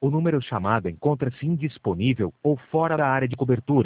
O número chamado encontra-se indisponível ou fora da área de cobertura.